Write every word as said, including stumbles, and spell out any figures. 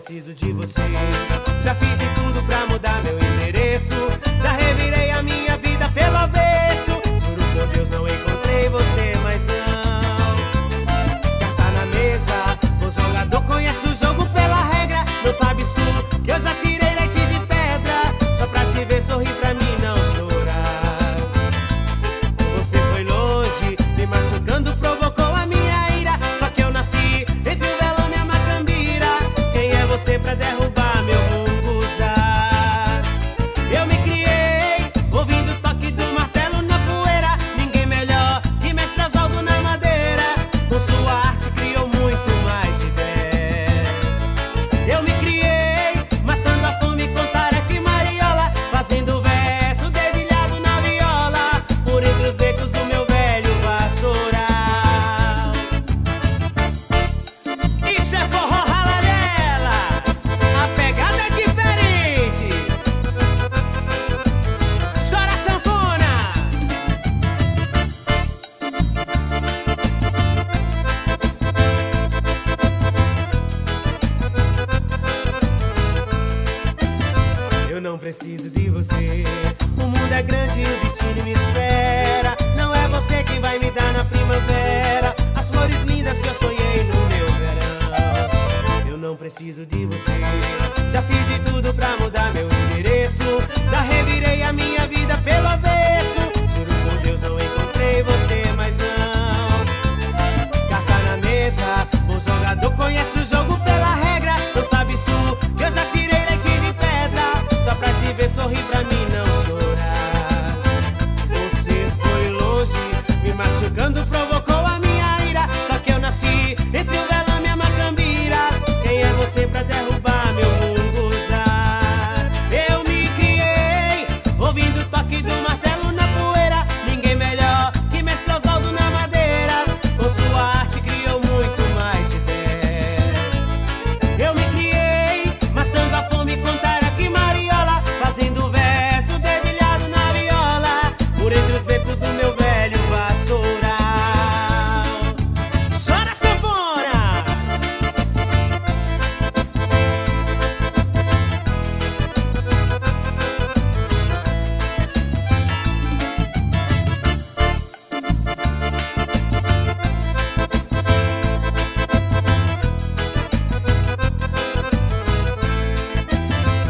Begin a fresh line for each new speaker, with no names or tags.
preciso de você. Já fiz de tudo pra mudar meu endereço, já revirei a minha vida pelo avesso. Juro por Deus, não encontrei você, mas não. Carta na mesa, o jogador conhece o jogo pela regra. Não sabes tu que eu já tirei leite de pedra, só pra te ver sorrir, pra mim não chorar. Você foi longe, me machucando, provocou a minha ira. Só que eu nasci entre o velame e a macambira. Quem é você pra derrubar meu munguzá? Eu me criei ouvindo o toque do martelo na poeira. Ninguém melhor que mestre Oswaldo na madeira. Com sua arte criou muito mais de dez. Eu me criei matando a fome com tarefa e mariola, fazendo verso dedilhado na viola, por entre os becos do meu velho vassoural. Isso é forró raladela, a pegada é diferente. Chora sanfona. Eu não preciso de você. O mundo é grande e o destino me espera. Não é você quem vai me dar na primavera as flores lindas que eu sonhei no meu verão. Eu não preciso de você. Já fiz de tudo pra mudar meu endereço, já revirei a minha vida pelo avesso.